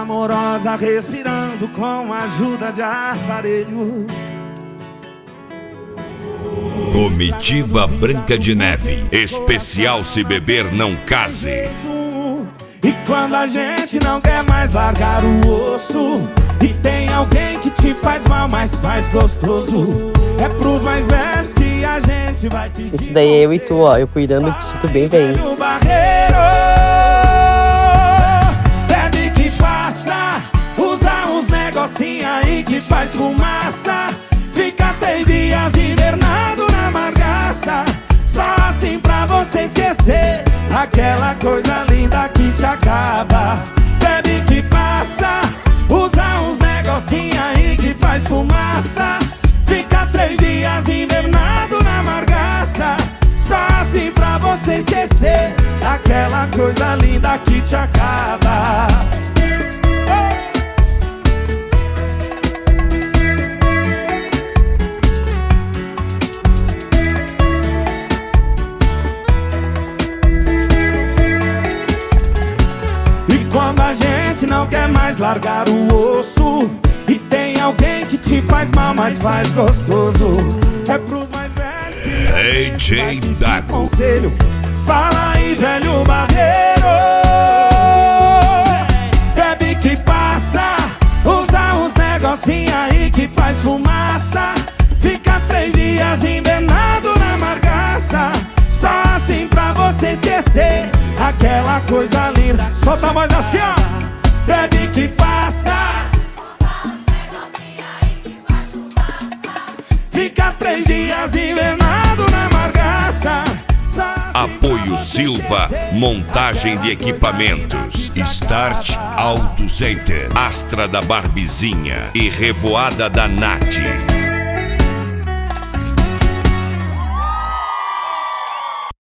amorosa, respirando com a ajuda de aparelhos. Comitiva Branca de Neve, especial Se Beber Não Case. E quando a gente não quer mais largar o osso, e tem alguém que te faz mal, mas faz gostoso, é pros mais velhos que a gente vai pedir. Isso daí é eu e tu, ó, eu cuidando de tu bem, bem. Bebe que passa, usa uns negocinho aí que faz fumaça, fica 3 dias invernado na margaça, só assim pra você esquecer aquela coisa linda que te acaba. Bebe que passa, usa uns negocinho aí que faz fumaça, fica 3 dias invernado na margaça, só assim pra você esquecer aquela coisa linda que te acaba. Quando a gente não quer mais largar o osso, e tem alguém que te faz mal, mas faz gostoso, é pros mais velhos que DJ Dago. Conselho, fala aí, velho barreiro. Bebe que passa, usa uns negocinho aí que faz fumaça, fica 3 dias invernado na margaça, só assim pra você esquecer aquela coisa linda. Solta a voz assim, ó. Bebe que passa, fica 3 dias invernado na margaça. Apoio Silva, montagem de equipamentos. Start Auto Center, Astra da Barbizinha e Revoada da Nath.